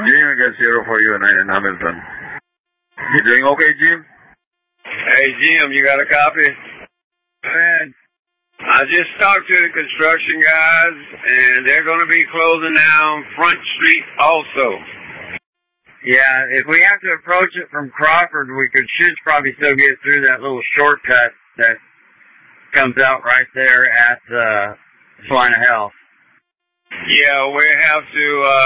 Jim, I got 041 in Hamilton. You doing okay, Jim? Hey, Jim, you got a copy? Man. I just talked to the construction guys, and they're going to be closing down Front Street also. Yeah, if we have to approach it from Crawford, we should probably still get through that little shortcut that comes out right there at Line of Health. Yeah, we have to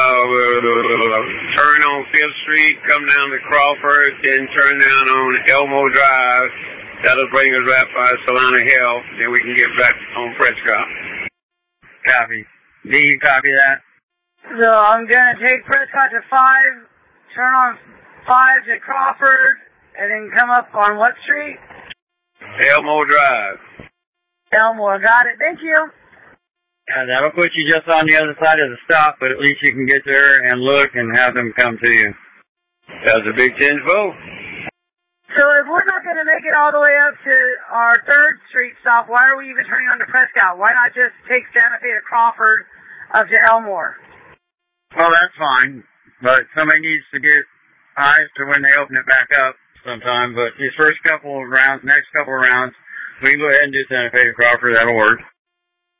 turn on 5th Street, come down to Crawford, then turn down on Elmo Drive. That'll bring us right by Solana Health, then we can get back on Prescott. Copy. Do you copy that? So I'm going to take Prescott to 5, turn on 5 to Crawford, and then come up on what street? Elmo Drive. Elmore, got it. Thank you. That'll put you just on the other side of the stop, but at least you can get there and look and have them come to you. That's a big 10-4. So if we're not going to make it all the way up to our 3rd Street stop, why are we even turning on to Prescott? Why not just take Santa Fe to Crawford up to Elmore? Well, that's fine, but somebody needs to get eyes to when they open it back up sometime. But these next couple of rounds, we can go ahead and do Santa Fe to Crawford. That'll work.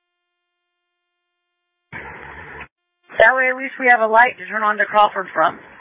That way at least we have a light to turn on to Crawford from.